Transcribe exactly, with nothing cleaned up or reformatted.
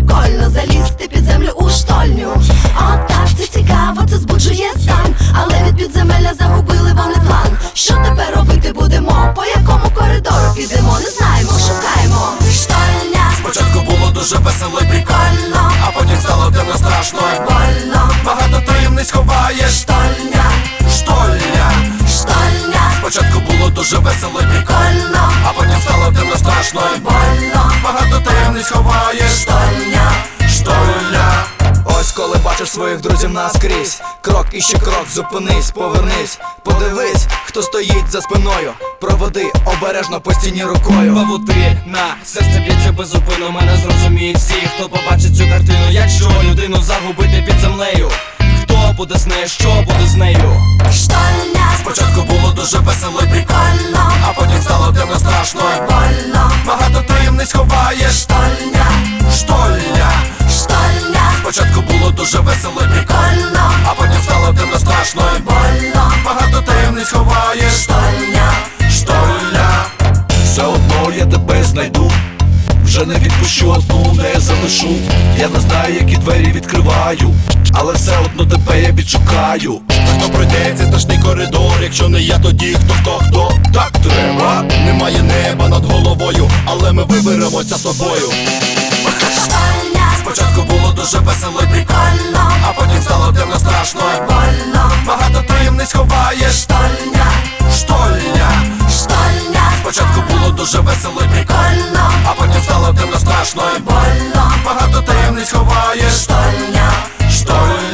прикольно залізти під землю у штольню. Отак, це цікаво, це збуджує стан. Але від підземелля загубили вони план. Що тепер робити будемо? По якому коридору підемо? Не знаємо, шукаємо. Штольня. Спочатку було дуже весело і Прикольно, а потім стало темно, страшно і больно. багато таємниць ховаєш. Штольня, Штольня. штольня. Спочатку було дуже весело і Прикольно, а потім стало темно, страшно і больно. багато таємниць ховаєш. Штольня. Штольня. Ось коли бачиш своїх друзів наскрізь, крок і ще крок, зупинись, повернись, подивись, хто стоїть за спиною. Проводи обережно по стіні рукою. Павутина, серце б'ється безупинно, мене зрозуміють всі, хто побачить цю картину. Якщо людину загубити під землею, хто буде з нею, що буде з нею? Штольня. Спочатку було дуже весело і Прикольно, а потім стало темно, страшно і больно. багато таємниць ховаєш. Штольня, Штольня. штольня. Спочатку було дуже весело і Прикольно, а потім стало темно, страшно і больно. багато таємниць ховаєш. Штольня, Штольня. Все одно я тебе знайду, вже не відпущу, одну не залишу. Я не знаю, які двері відкриваю, але все одно тебе я відшукаю. Хто пройде цей страшний коридор? Якщо не я, тоді хто, хто, хто? Так треба. Немає неба над головою, але ми виберемося з тобою. штольня. Спочатку було дуже весело і Прикольно, а потім стало темно, страшно і больно. багато таємниць ховаєш. Штольня, Штольня. штольня. Спочатку було дуже весело і Прикольно, а потім стало темно, страшно і больно. багато таємниць ховаєш. Штольня, Штольня.